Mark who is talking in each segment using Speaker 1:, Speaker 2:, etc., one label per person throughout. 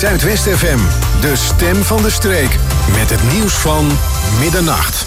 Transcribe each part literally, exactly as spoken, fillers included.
Speaker 1: Zuidwest F M, de stem van de streek. Met het nieuws van middernacht.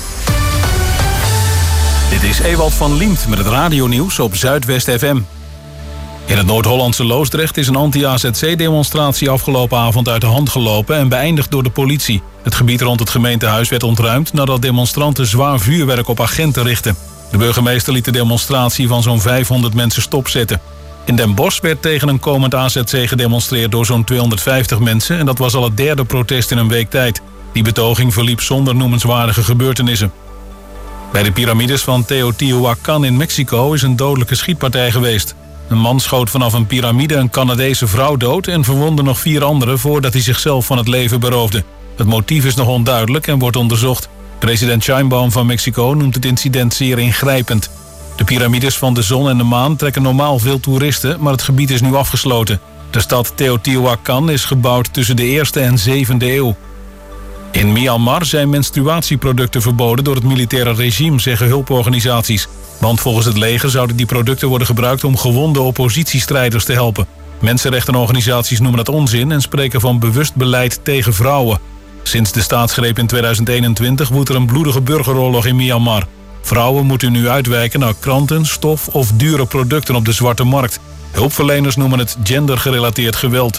Speaker 2: Dit is Ewald van Liemt met het radionieuws op Zuidwest F M. In het Noord-Hollandse Loosdrecht is een anti-A Z C-demonstratie afgelopen avond uit de hand gelopen en beëindigd door de politie. Het gebied rond het gemeentehuis werd ontruimd nadat demonstranten zwaar vuurwerk op agenten richtten. De burgemeester liet de demonstratie van zo'n vijfhonderd mensen stopzetten. In Den Bosch werd tegen een komend A Z C gedemonstreerd door zo'n tweehonderdvijftig mensen en dat was al het derde protest in een week tijd. Die betoging verliep zonder noemenswaardige gebeurtenissen. Bij de piramides van Teotihuacan in Mexico is een dodelijke schietpartij geweest. Een man schoot vanaf een piramide een Canadese vrouw dood en verwondde nog vier anderen voordat hij zichzelf van het leven beroofde. Het motief is nog onduidelijk en wordt onderzocht. President Sheinbaum van Mexico noemt het incident zeer ingrijpend. De piramides van de zon en de maan trekken normaal veel toeristen, maar het gebied is nu afgesloten. De stad Teotihuacan is gebouwd tussen de eerste en zevende eeuw. In Myanmar zijn menstruatieproducten verboden door het militaire regime, zeggen hulporganisaties. Want volgens het leger zouden die producten worden gebruikt om gewonde oppositiestrijders te helpen. Mensenrechtenorganisaties noemen dat onzin en spreken van bewust beleid tegen vrouwen. Sinds de staatsgreep in tweeduizend eenentwintig woedt er een bloedige burgeroorlog in Myanmar. Vrouwen moeten nu uitwijken naar kranten, stof of dure producten op de zwarte markt. Hulpverleners noemen het gendergerelateerd geweld.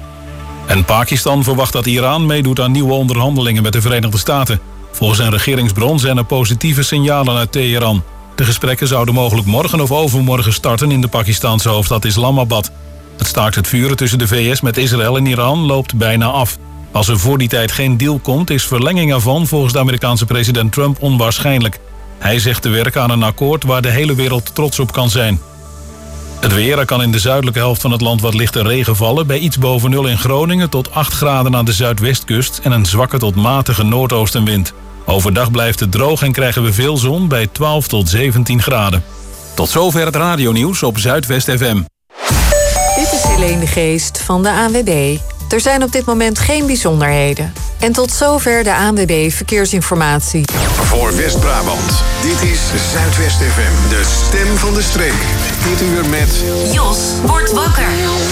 Speaker 2: En Pakistan verwacht dat Iran meedoet aan nieuwe onderhandelingen met de Verenigde Staten. Volgens een regeringsbron zijn er positieve signalen uit Teheran. De gesprekken zouden mogelijk morgen of overmorgen starten in de Pakistanse hoofdstad Islamabad. Het staakt het vuren tussen de V S met Israël en Iran loopt bijna af. Als er voor die tijd geen deal komt, is verlenging ervan volgens de Amerikaanse president Trump onwaarschijnlijk. Hij zegt te werken aan een akkoord waar de hele wereld trots op kan zijn. Het weer, er kan in de zuidelijke helft van het land wat lichte regen vallen. Bij iets boven nul in Groningen tot acht graden aan de zuidwestkust en een zwakke tot matige noordoostenwind. Overdag blijft het droog en krijgen we veel zon bij twaalf tot zeventien graden. Tot zover het radionieuws op Zuidwest F M.
Speaker 3: Dit is Helene de Geest van de A N W B. Er zijn op dit moment geen bijzonderheden. En tot zover de A N W B Verkeersinformatie.
Speaker 1: Voor West-Brabant, dit is Zuidwest F M, de stem van de streek. Dit uur met
Speaker 4: Jos wordt wakker.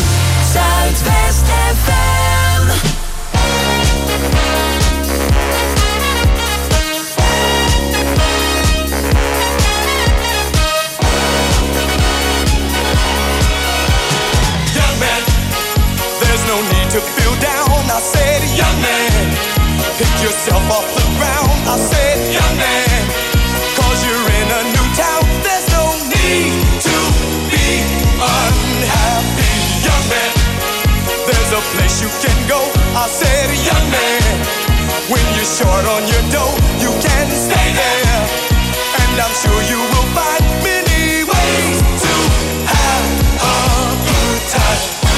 Speaker 4: Zuidwest F M.
Speaker 5: Young man, there's no need to feel down. I said, young man, pick yourself off the ground. I said, young man, cause you're in a new town. There's no need to be unhappy. Young man, there's a place you can go. I said, young man, when you're short on your dough, you can stay there. And I'm sure you will find many ways to have a good time.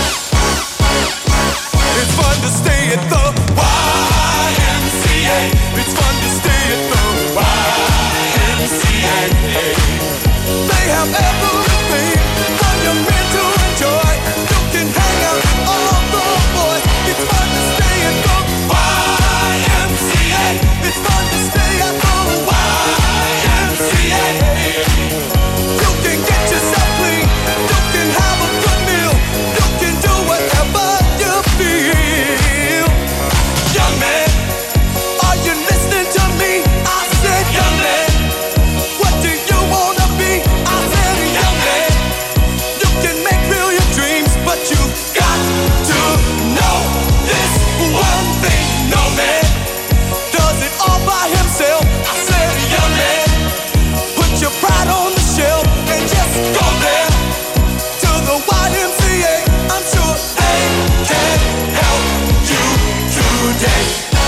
Speaker 5: It's fun to stay at the Y M C A. It's fun to stay at the Y M C A. They have everything for your men to enjoy. You can hang out with all the boys. It's fun to stay at the Y M C A. It's fun to stay at the Y M C A. You can get yourself clean. You can have a good meal. You can do whatever you feel. Young man, are you listening to me? I said, young man, what do you wanna be? I said, young man, you can make real your dreams, but you got to know this one thing. No man does it all by himself. I said, young man, put your pride on the shelf and just go there to the Y M C A. I'm sure they can help you today.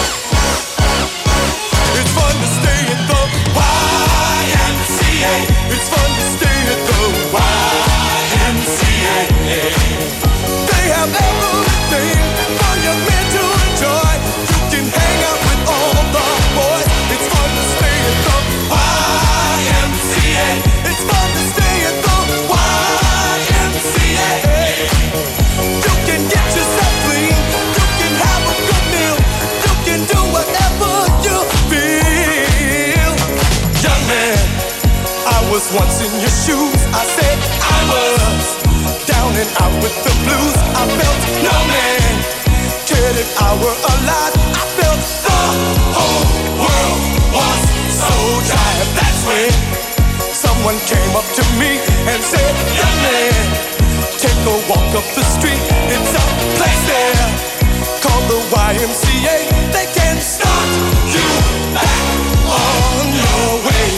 Speaker 5: It's fun to stay at the Y M C A. It's fun to stay at the Y M C A. They have everything for young men to enjoy. You can hang out with all the boys. It's fun to stay at the Y M C A. It's fun to stay at the Y M C A. You can get yourself clean. You can have a good meal. You can do whatever you feel. Young man, I was once in your shoes. I said I was down and out with the blues. I felt no man cared I were alive, I felt the whole world was so jive. That's when someone came up to me and said, young man, take a walk up the street. It's a place there called the Y M C A. They can start you back on your way.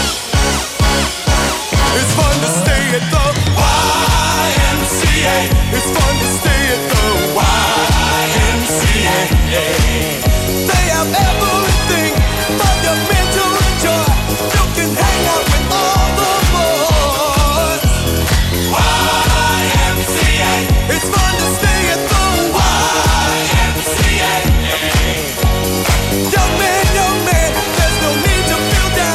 Speaker 5: It's fun to stay at the Y M C A. It's fun to stay at the Y M C A. They have everything from your mental joy. You can hang out with all the boys. Y M C A. It's fun to stay at the Y M C A. Young man, young man, there's no need to feel down.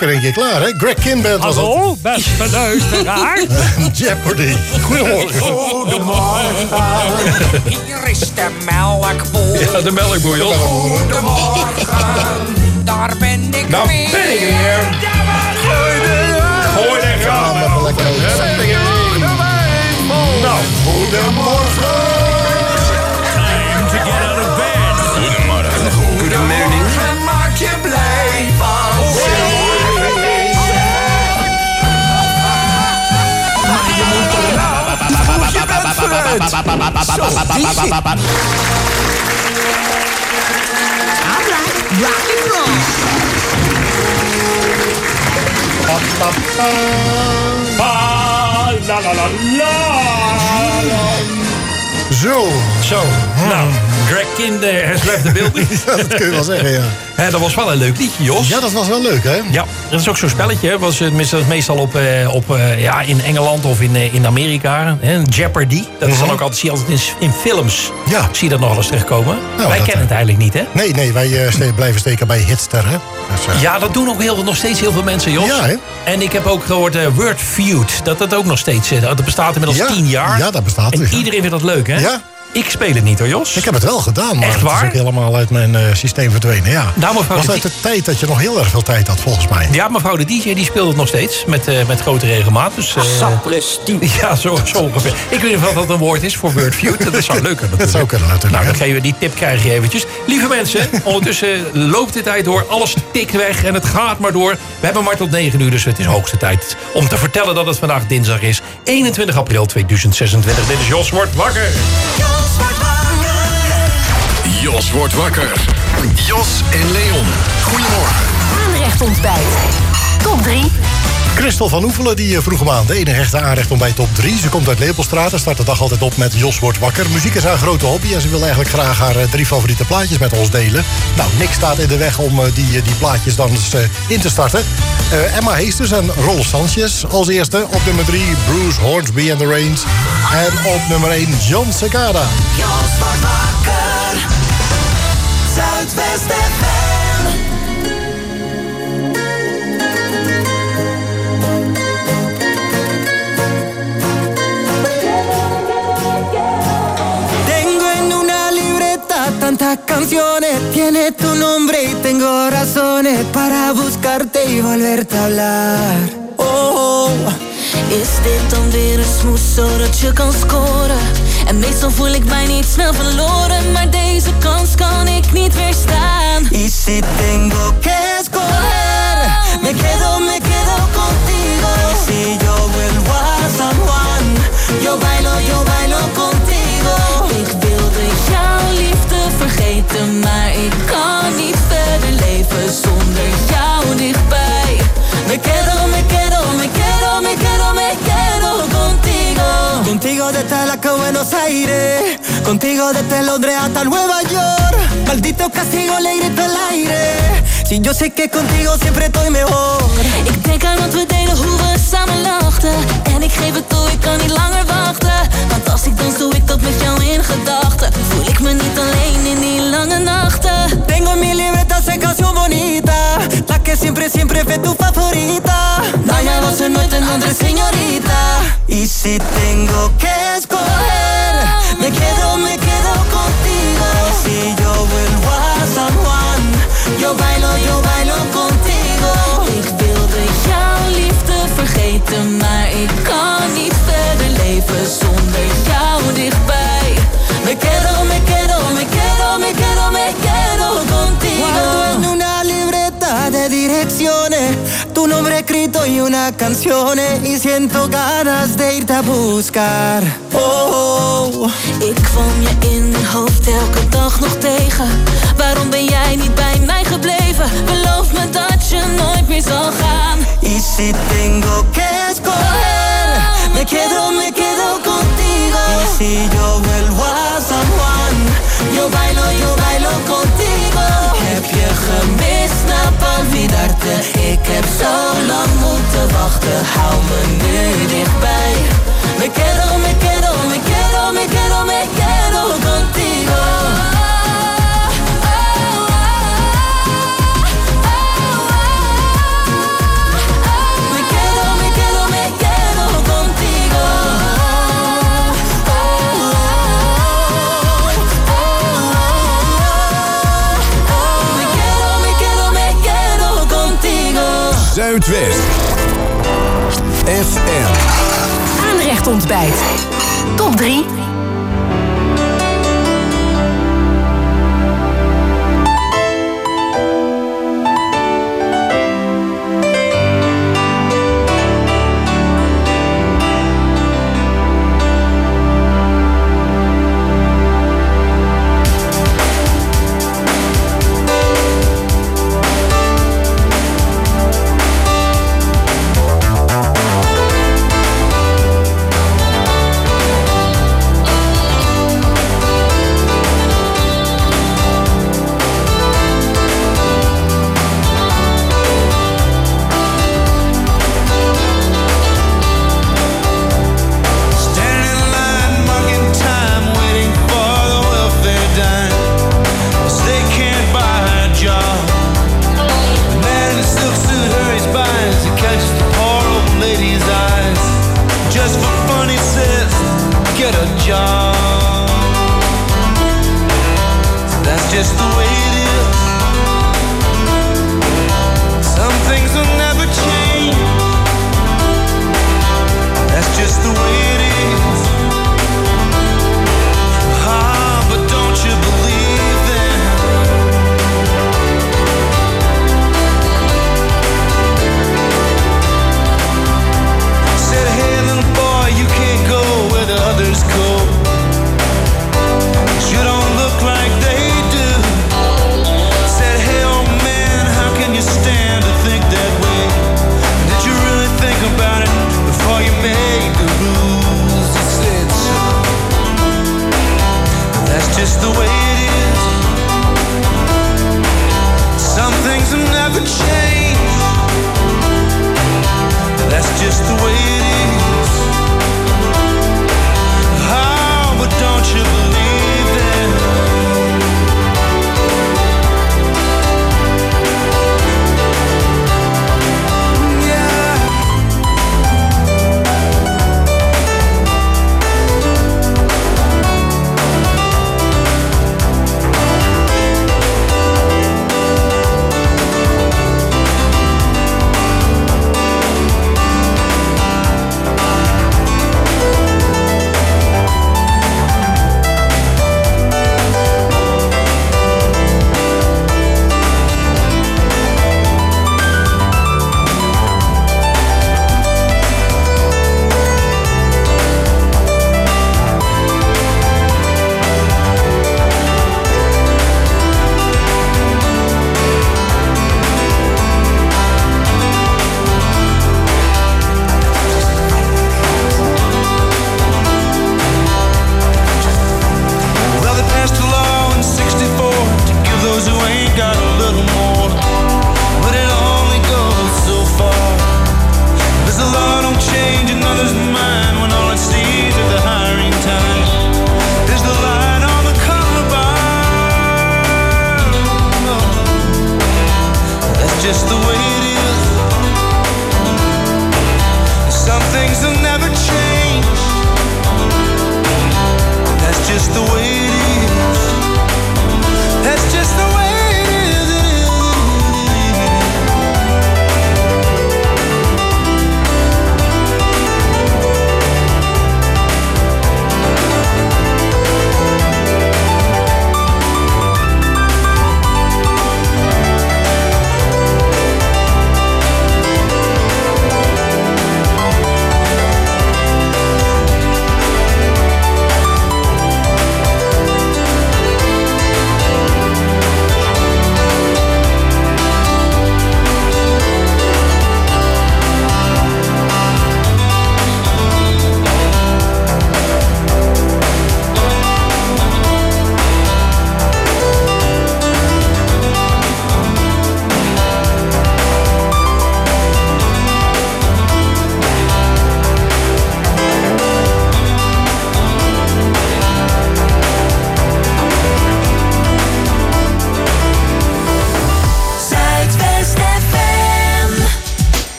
Speaker 6: ook in één keer klaar, hè? Greg Kinband was
Speaker 7: Hallo, beste luisteraar.
Speaker 6: Jeopardy. Goedemorgen.
Speaker 7: Goedemorgen. Hier is de melkboer.
Speaker 2: Ja, de melkboer, joh.
Speaker 7: Goedemorgen. Daar ben ik
Speaker 2: Nou,
Speaker 7: weer.
Speaker 2: ben ik weer. Gooi de gaan.
Speaker 6: Ja, lekker over.
Speaker 2: Nou,
Speaker 6: Goedemorgen.
Speaker 2: time to get out of bed. Goedemorgen.
Speaker 7: Goedemorgen, maak je blij van maar je moet er nou vroeg je bed vooruit. Zo, die zit.
Speaker 6: Pa, pa, pa.
Speaker 7: Pa, la la la la.
Speaker 6: Zo.
Speaker 8: Zo, nou, Greg Kind uh, has left the building.
Speaker 6: Ja, dat kun je wel zeggen, ja.
Speaker 8: Hè, dat was wel een leuk liedje, Jos.
Speaker 6: Ja, dat was wel leuk, hè?
Speaker 8: Ja, dat is ook zo'n spelletje. Hè. Was, uh, mis- meestal op, uh, op, uh, ja, in Engeland of in, uh, in Amerika. Hè. Jeopardy. Dat is dan ook altijd, zie je altijd in, in films.
Speaker 6: Ja.
Speaker 8: Zie je dat nog wel eens terugkomen.
Speaker 6: Nou,
Speaker 8: Wij
Speaker 6: dat,
Speaker 8: kennen het eigenlijk niet, hè?
Speaker 6: Nee, nee, wij uh, ste- blijven steken bij Hitster, hè? Dus, uh,
Speaker 8: Ja, dat doen ook heel, nog steeds heel veel mensen, Jos.
Speaker 6: Ja, hè?
Speaker 8: En ik heb ook gehoord uh, Word Feud. Dat dat ook nog steeds uh, dat bestaat inmiddels
Speaker 6: Ja,
Speaker 8: tien jaar.
Speaker 6: ja, dat bestaat.
Speaker 8: En
Speaker 6: Ja.
Speaker 8: iedereen vindt dat leuk, hè?
Speaker 6: Ja.
Speaker 8: Ik speel het niet, hoor, Jos.
Speaker 6: Ik heb het wel gedaan, maar
Speaker 8: Echt
Speaker 6: het
Speaker 8: waar?
Speaker 6: is ook helemaal uit mijn uh, systeem verdwenen. Ja.
Speaker 8: Nou, mevrouw
Speaker 6: was
Speaker 8: de
Speaker 6: uit
Speaker 8: D-
Speaker 6: de tijd dat je nog heel erg veel tijd had, volgens mij.
Speaker 8: Ja, mevrouw de D J die speelt het nog steeds. Met, uh, met grote regelmaat. Dus, uh, ja, zo, zo ongeveer. Ik weet niet of dat een woord is voor Word Feud. Dat zou leuk kunnen.
Speaker 6: Dat zou kunnen, natuurlijk.
Speaker 8: Nou, dan
Speaker 6: hè.
Speaker 8: geven we die tip krijg je eventjes. Lieve mensen, ondertussen loopt de tijd door. Alles tikt weg en het gaat maar door. We hebben maar tot negen uur, dus het is hoogste tijd om te vertellen dat het vandaag dinsdag is. eenentwintig april tweeduizend zesentwintig. Dit is Jos Wordt Wakker.
Speaker 1: Jos wordt wakker. Jos en Leon. Goedemorgen.
Speaker 4: Aanrecht ontbijt. Top drie.
Speaker 6: Christel van Oefelen die uh, vroeg hem aan. De enige echte aanrecht ontbijt top drie. Ze komt uit Lepelstraat en start de dag altijd op met Jos wordt wakker. Muziek is haar grote hobby en ze wil eigenlijk graag haar uh, drie favoriete plaatjes met ons delen. Nou, niks staat in de weg om uh, die, uh, die plaatjes dan eens uh, in te starten. Uh, Emma Heesters en Rolf Sanchez als eerste. Op nummer drie Bruce Hornsby and the Rains. En op nummer één John Cicada.
Speaker 4: Jos wordt wakker. Zuidwest F M.
Speaker 9: Tengo en una libreta tantas canciones, tiene tu nombre y tengo razones para buscarte y volverte a hablar. Oh,
Speaker 10: Is dit dan weer een smoes zodat je kan scoren? En meestal voel ik mij niet snel verloren, maar deze kans kan ik niet weerstaan.
Speaker 9: y si tengo que escoger, me quedo, me quedo contigo. Y si yo vuelvo a San Juan, yo bailo, yo bailo contigo.
Speaker 10: Ik wilde jouw liefde vergeten, maar ik kan niet verder leven zonder jou dichtbij.
Speaker 9: Me quedo, me quedo, me quedo, me quedo, me quedo contigo. Contigo desde la que Buenos Aires, contigo desde Londres hasta Nueva York. Maldito castigo, le grito al aire. Si yo sé que contigo siempre estoy mejor.
Speaker 10: Ik denk aan wat we deden, hoe we samen lachten. En ik geef het toe, ik kan niet langer wachten. Want als ik dans, doe ik dat met jou in gedachten. Voel ik me niet alleen in die lange nachten.
Speaker 9: Tengo en mi libreta esa canción bonita, la que siempre, siempre fue tu favorita. No hay nada en nuestra nombre, señorita. Y si tengo que escoger, me quedo, me quedo contigo. Y si yo vuelvo a San Juan, yo bailo, yo bailo contigo.
Speaker 10: Ik wilde jouw liefde vergeten, maar ik kan niet verder leven zonder jou dichtbij.
Speaker 9: Me quedo, me quedo, me quedo, me quedo, me quedo contigo. Guardo en una libreta de direcciones tu nombre escrito y una canción y siento ganas de irte a buscar. Oh,
Speaker 10: Ik kwam je in mijn hoofd elke dag nog tegen. Waarom ben jij niet bij mij gebleven? Beloof me dat je nooit meer zal gaan.
Speaker 9: y si tengo que escoger, me quedo, me quedo contigo. Y si yo vuelvo a San Juan, yo bailo, yo bailo contigo.
Speaker 10: Heb je gemist na olvidarte? Ik heb zo lang moeten wachten. Hou me nu dichtbij.
Speaker 9: Me quedo, me quedo, me quedo, me quedo, me quedo contigo.
Speaker 1: Zuidwest F M.
Speaker 4: Aanrecht ontbijt. Top drie.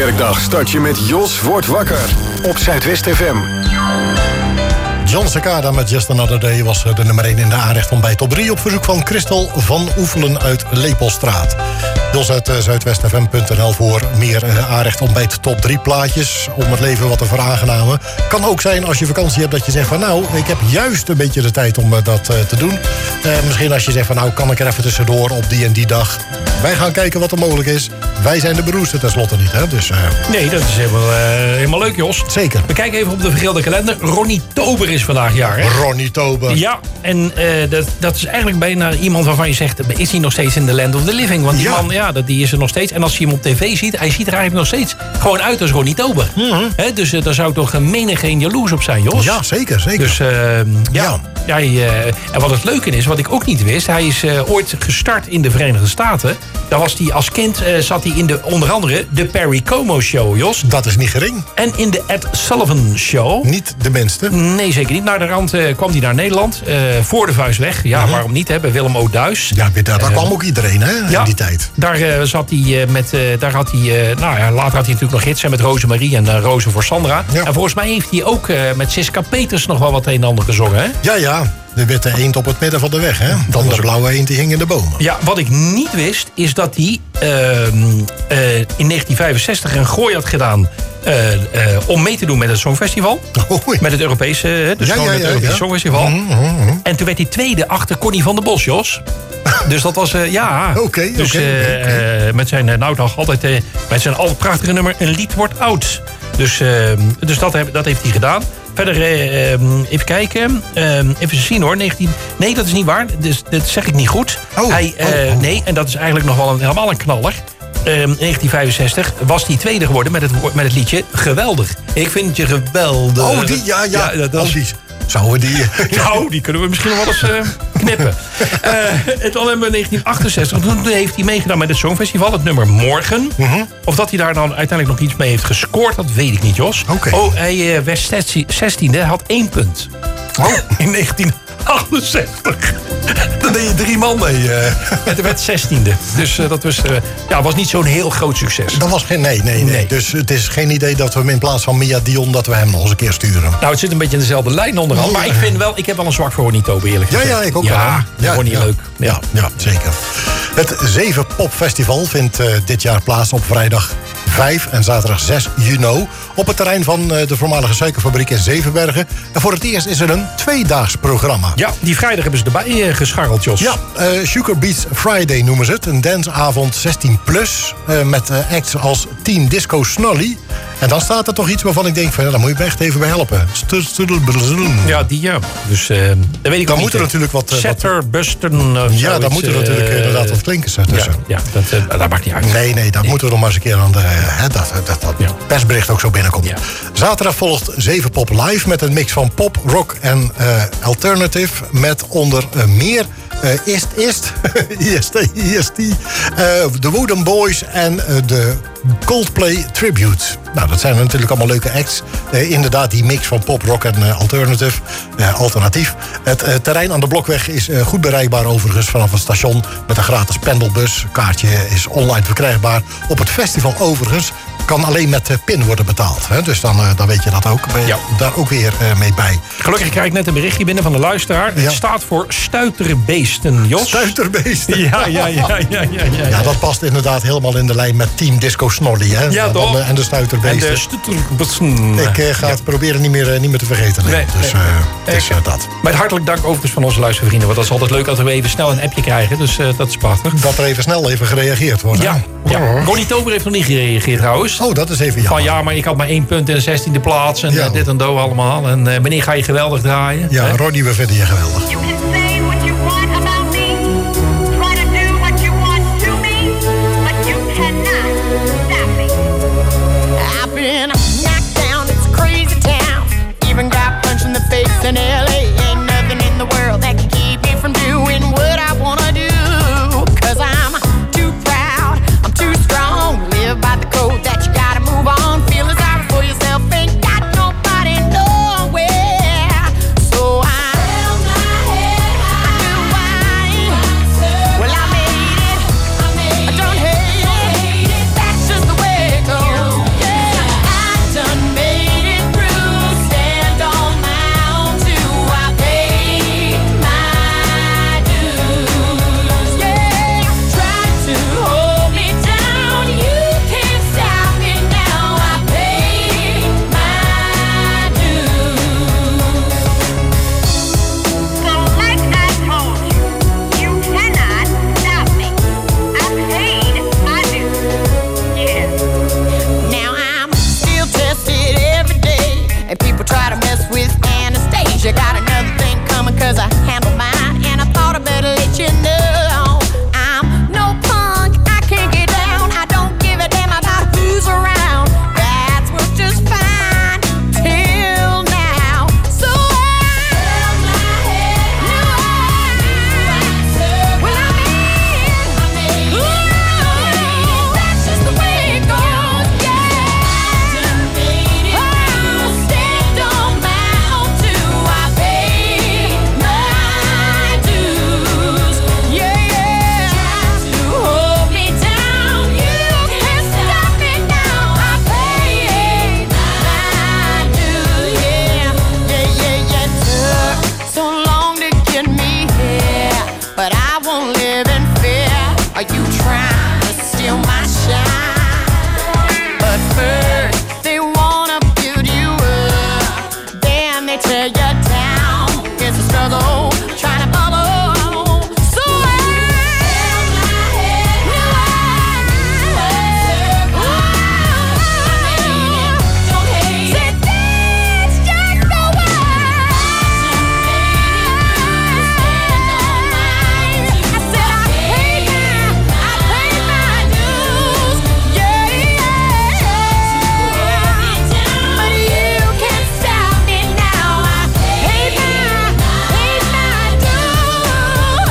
Speaker 1: werkdag start je met Jos wordt wakker op Zuidwest F M.
Speaker 6: John Cicada met Just Another Day was de nummer één in de aanrecht ontbijt top drie... op verzoek van Christel van Oefelen uit Lepelstraat. Jos uit uh, zuidwest f m punt n l voor meer uh, aanrecht ontbijt top drie plaatjes... om het leven wat te veraangenamen. Kan ook zijn als je vakantie hebt dat je zegt van... nou, ik heb juist een beetje de tijd om uh, dat uh, te doen. Uh, misschien als je zegt van nou, kan ik er even tussendoor op die en die dag. Wij gaan kijken wat er mogelijk is. Wij zijn de beroerste tenslotte niet, hè? Dus, uh...
Speaker 8: nee, dat is helemaal, uh, helemaal leuk, Jos.
Speaker 6: Zeker.
Speaker 8: We kijken even op de vergeelde kalender. Ronnie Tober is vandaag jaar, hè?
Speaker 6: Ronnie Tober.
Speaker 8: Ja, en uh, dat, dat is eigenlijk bijna iemand waarvan je zegt... is hij nog steeds in the land of the living? Want die
Speaker 6: ja.
Speaker 8: man, ja, dat, die is er nog steeds. En als je hem op tv ziet, hij ziet er eigenlijk nog steeds gewoon uit als Ronnie Tober.
Speaker 6: Mm-hmm.
Speaker 8: He, dus uh, daar zou toch een menigeen jaloers op zijn, Jos?
Speaker 6: Ja, zeker, zeker.
Speaker 8: Dus uh, ja,
Speaker 6: ja.
Speaker 8: Hij, uh, en wat het leuke is, wat ik ook niet wist... hij is uh, ooit gestart in de Verenigde Staten. Daar was hij als kind, uh, zat hij in de, onder andere de Perry Como Show, Jos.
Speaker 6: Dat is niet gering.
Speaker 8: En in de Ed Sullivan Show.
Speaker 6: Niet de minste.
Speaker 8: Nee, zeker niet. Naar de rand uh, kwam hij naar Nederland. Uh, voor de vuist weg. Ja, uh-huh. Waarom niet, hè? Bij Willem O'Duis.
Speaker 6: Ja, daar, daar uh, kwam ook iedereen, hè?
Speaker 8: Ja,
Speaker 6: in die tijd.
Speaker 8: Daar uh, zat hij uh, met... Uh, daar had hij, uh, nou ja, later had hij natuurlijk nog hits met Rosemarie en uh, Rozen voor Sandra.
Speaker 6: Ja.
Speaker 8: En volgens mij heeft hij ook uh, met Siska Peters nog wel wat een en ander gezongen, hè?
Speaker 6: Ja, ja. De witte eend op het midden van de weg, hè? Dan de blauwe eend die hing in de bomen.
Speaker 8: Ja, wat ik niet wist, is dat hij uh, uh, in negentien vijfenzestig een gooi had gedaan... Uh, uh, om mee te doen met het Songfestival.
Speaker 6: Oh,
Speaker 8: met het Europese, uh, dus
Speaker 6: ja,
Speaker 8: gewoon
Speaker 6: ja,
Speaker 8: het
Speaker 6: ja,
Speaker 8: Europese
Speaker 6: ja.
Speaker 8: Songfestival.
Speaker 6: Mm-hmm.
Speaker 8: En toen werd hij tweede achter Connie van der Bos, Jos. Dus dat was, uh, ja...
Speaker 6: Oké, okay,
Speaker 8: dus,
Speaker 6: okay,
Speaker 8: uh,
Speaker 6: okay.
Speaker 8: uh, met zijn, uh, nou toch altijd, uh, met zijn altijd prachtige nummer... Een lied wordt oud. Dus, uh, dus dat, heb, dat heeft hij gedaan. Verder, uh, even kijken. Uh, even zien hoor. negentien Nee, dat is niet waar. Dus, dat zeg ik niet goed.
Speaker 6: Oh,
Speaker 8: hij, uh,
Speaker 6: oh, oh.
Speaker 8: Nee, en dat is eigenlijk nog wel een, helemaal een knaller. Uh, in negentien vijfenzestig was hij tweede geworden met het, met het liedje Geweldig. Ik vind je geweldig.
Speaker 6: Oh, die, ja, ja.
Speaker 8: ja dat
Speaker 6: oh,
Speaker 8: is...
Speaker 6: die. Zouden we die...
Speaker 8: Nou, die kunnen we misschien nog wel eens uh, knippen. Uh, en dan hebben we negentien achtenzestig. Toen heeft hij meegedaan met het Songfestival. Het nummer Morgen.
Speaker 6: Mm-hmm.
Speaker 8: Of dat hij daar dan uiteindelijk nog iets mee heeft gescoord, dat weet ik niet, Jos.
Speaker 6: Okay.
Speaker 8: Oh, hij uh, werd zestiende, had één punt.
Speaker 6: Oh.
Speaker 8: In negentien achtenzestig. Dan deed je drie man mee. Uh, en toen werd zestiende. Dus uh, dat was, uh, ja, was niet zo'n heel groot succes.
Speaker 6: Dat was geen... Nee, nee, nee, nee. Dus het is geen idee dat we hem in plaats van Mia Dion... dat we hem nog eens een keer sturen.
Speaker 8: Nou, het zit een beetje in dezelfde lijn onderhand.
Speaker 6: Ja.
Speaker 8: Maar ik vind wel... Ik heb wel een zwak voor Ronnie Tober, eerlijk gezegd.
Speaker 6: Ja, ja, ik ook
Speaker 8: ja,
Speaker 6: wel. Ja,
Speaker 8: Ronnie
Speaker 6: ja.
Speaker 8: leuk.
Speaker 6: Ja, ja, ja, zeker. Het Zeven Pop Festival vindt uh, dit jaar plaats op vrijdag vijf en zaterdag zes juni... op het terrein van uh, de voormalige suikerfabriek in Zevenbergen. En voor het eerst is er een tweedaags programma.
Speaker 8: Ja, die vrijdag hebben ze erbij uh, gescharreld, Jos.
Speaker 6: Ja, uh, Sugar Beats Friday noemen ze het. Een danceavond zestien plus. Uh, met uh, acts als Teen Disco Snolly. En dan staat er toch iets waarvan ik denk van... Ja, daar moet je me echt even bij helpen.
Speaker 8: Ja, die ja. Dus uh, dat weet ik
Speaker 6: dan
Speaker 8: ook
Speaker 6: moet er
Speaker 8: niet.
Speaker 6: natuurlijk wat... Uh,
Speaker 8: Setter, Busten...
Speaker 6: ja, daar moeten uh, natuurlijk uh, inderdaad wat klinkers tussen.
Speaker 8: Ja, ja dat, uh, dat maakt niet uit.
Speaker 6: Nee, nee, dat nee. moeten we nog maar eens een keer aan de... Uh, hè, dat dat, dat ja. persbericht ook zo binnenkomt. Ja. Zaterdag volgt Zeven Pop Live met een mix van pop, rock en uh, alternative. Met onder uh, meer... Uh, Ist Ist, I S T, I S T, uh, de Wooden Boys en uh, de Coldplay Tribute. Nou, dat zijn natuurlijk allemaal leuke acts. Uh, inderdaad, die mix van pop, rock en uh, alternative, uh, alternatief. Het uh, terrein aan de Blokweg is uh, goed bereikbaar overigens vanaf het station... met een gratis pendelbus. Kaartje is online verkrijgbaar. Op het festival overigens kan alleen met uh, pin worden betaald. Hè? Dus dan, uh, dan weet je dat ook. Ben je ja. daar ook weer uh, mee bij.
Speaker 8: Gelukkig krijg ik net een berichtje binnen van de luisteraar. Ja. Het staat voor Stuiterbeesten, Jos.
Speaker 6: Stuiterbeesten.
Speaker 8: Ja, ja, ja, ja, ja, ja, ja.
Speaker 6: Ja, dat past inderdaad helemaal in de lijn met Team Disco Snolly. Hè?
Speaker 8: Ja,
Speaker 6: en,
Speaker 8: toch?
Speaker 6: De, en de Stuiterbeesten.
Speaker 8: En de Stuiterbesten.
Speaker 6: Ik uh, ga het ja. proberen niet meer, uh, niet meer te vergeten. Nee, dus uh, nee. is uh, dat.
Speaker 8: Maar hartelijk dank overigens van onze luistervrienden. Want dat is altijd leuk als we even snel een appje krijgen. Dus uh, dat is prachtig.
Speaker 6: Dat er even snel even gereageerd wordt.
Speaker 8: Ja. ja. Ronnie Tober heeft nog niet gereageerd trouwens.
Speaker 6: Oh, dat is even jammer.
Speaker 8: Van ja, maar ik had maar één punt in de zestiende plaats. En ja. uh, dit en dat allemaal. En uh, wanneer ga je geweldig draaien?
Speaker 6: Ja, hè? Ronnie, we vinden je geweldig.
Speaker 11: In L A ain't nothing in the world that can keep me from doing what I wanna do. Cause I'm too proud, I'm too strong. Live by the code that you gotta move on. Feeling sorry for yourself, ain't got nobody nowhere. So I held my head high. Well, I made it, I done hate it. That's just the way it goes. Are you trying to steal my shine? But first, they wanna build you up, then they tear you down. It's a struggle, trying to bubble. So I held my head high. Don't hate it. That's just the way. I said I paid my, I paid my dues. Yeah, yeah. But you can't stop me now. I paid my, paid my dues.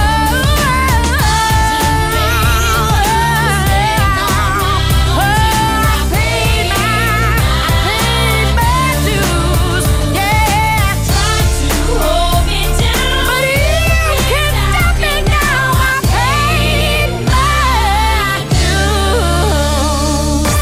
Speaker 11: Oh, I paid my, I paid my dues. Yeah. Try to hold me down, but you can't stop me now. I paid my dues.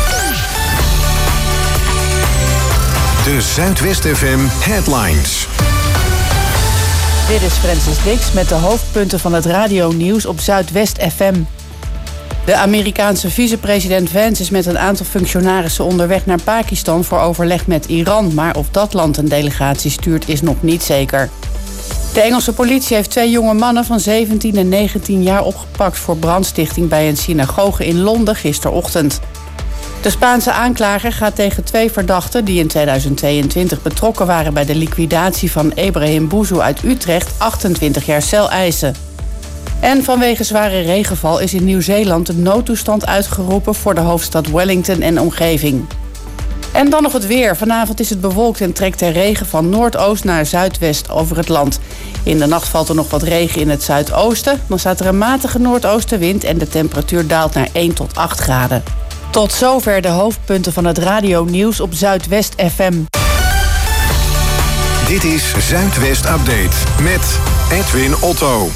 Speaker 1: De Zuidwest F M Headlines.
Speaker 12: Dit is Francis Dix met de hoofdpunten van het radionieuws op Zuidwest F M. De Amerikaanse vicepresident Vance is met een aantal functionarissen onderweg naar Pakistan voor overleg met Iran. Maar of dat land een delegatie stuurt is nog niet zeker. De Engelse politie heeft twee jonge mannen van zeventien en negentien jaar opgepakt voor brandstichting bij een synagoge in Londen gisterochtend. De Spaanse aanklager gaat tegen twee verdachten die in tweeduizend tweeëntwintig betrokken waren bij de liquidatie van Ebrahim Bouzou uit Utrecht achtentwintig jaar cel eisen. En vanwege zware regenval is in Nieuw-Zeeland een noodtoestand uitgeroepen voor de hoofdstad Wellington en omgeving. En dan nog het weer. Vanavond is het bewolkt en trekt er regen van noordoost naar zuidwest over het land. In de nacht valt er nog wat regen in het zuidoosten. Dan staat er een matige noordoostenwind en de temperatuur daalt naar één tot acht graden. Tot zover de hoofdpunten van het radionieuws op Zuidwest F M.
Speaker 1: Dit is Zuidwest Update met Edwin Otto.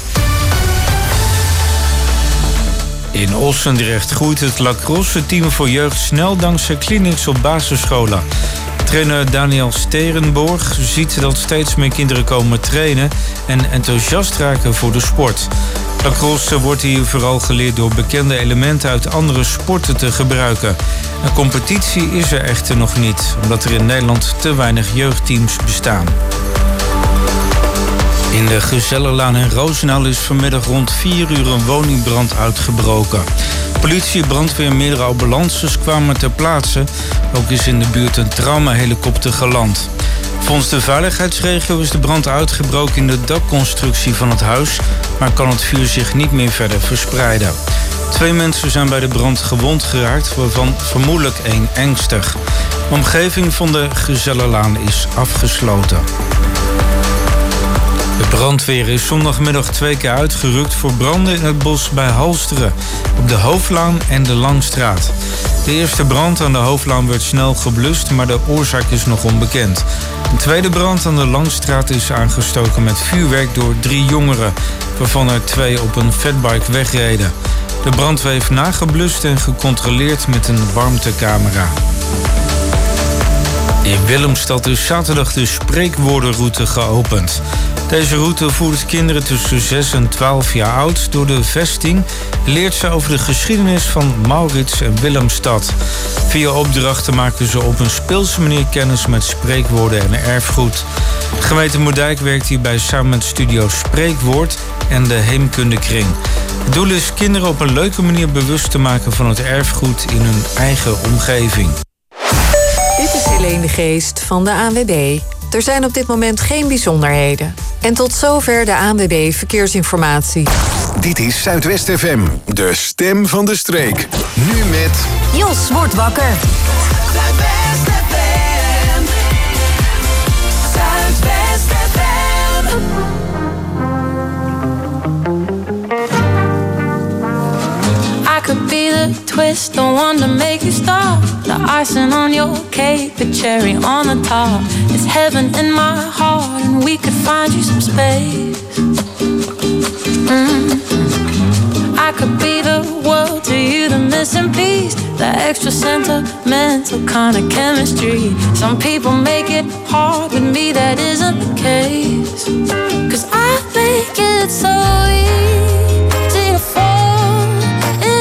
Speaker 13: In Ossendrecht groeit het lacrosse-team voor jeugd snel dankzij clinics op basisscholen. Trainer Daniel Sterenborg ziet dat steeds meer kinderen komen trainen en enthousiast raken voor de sport. Lacrosse wordt hier vooral geleerd door bekende elementen uit andere sporten te gebruiken. Een competitie is er echter nog niet, omdat er in Nederland te weinig jeugdteams bestaan. In de Gezellenlaan in Roosendaal is vanmiddag rond vier uur een woningbrand uitgebroken. Politie, brandweer en meerdere ambulances kwamen ter plaatse. Ook is in de buurt een traumahelikopter geland. Volgens de veiligheidsregio is de brand uitgebroken in de dakconstructie van het huis, maar kan het vuur zich niet meer verder verspreiden. Twee mensen zijn bij de brand gewond geraakt, waarvan vermoedelijk één ernstig. De omgeving van de Gezellenlaan is afgesloten. De brandweer is zondagmiddag twee keer uitgerukt voor branden in het bos bij Halsteren, op de Hoofdlaan en de Langstraat. De eerste brand aan de Hoofdlaan werd snel geblust, maar de oorzaak is nog onbekend. Een tweede brand aan de Langstraat is aangestoken met vuurwerk door drie jongeren, waarvan er twee op een fatbike wegreden. De brandweer heeft nageblust en gecontroleerd met een warmtecamera. In Willemstad is zaterdag de spreekwoordenroute geopend. Deze route voert kinderen tussen zes en twaalf jaar oud door de vesting en leert ze over de geschiedenis van Maurits en Willemstad. Via opdrachten maken ze op een speelse manier kennis met spreekwoorden en erfgoed. De gemeente Moerdijk werkt hierbij samen met Studio Spreekwoord en de Heemkundekring. Het doel is kinderen op een leuke manier bewust te maken van het erfgoed in hun eigen omgeving.
Speaker 3: Dit is Helene de Geest van de A N W B. Er zijn op dit moment geen bijzonderheden. En tot zover de A N W B Verkeersinformatie.
Speaker 1: Dit is Zuidwest F M, de stem van de streek. Nu met...
Speaker 4: Jos wordt wakker.
Speaker 5: Zuidwest F M. Zuidwest F M.
Speaker 10: I could be the twist, the one to make you stop. The icing on your cake, the cherry on the top. It's heaven in my heart, and we could find you some space. Mm. I could be the world to you, the missing piece, the extra sentimental kind of chemistry. Some people make it hard, with me that isn't the case. 'Cause I think it's so easy to fall in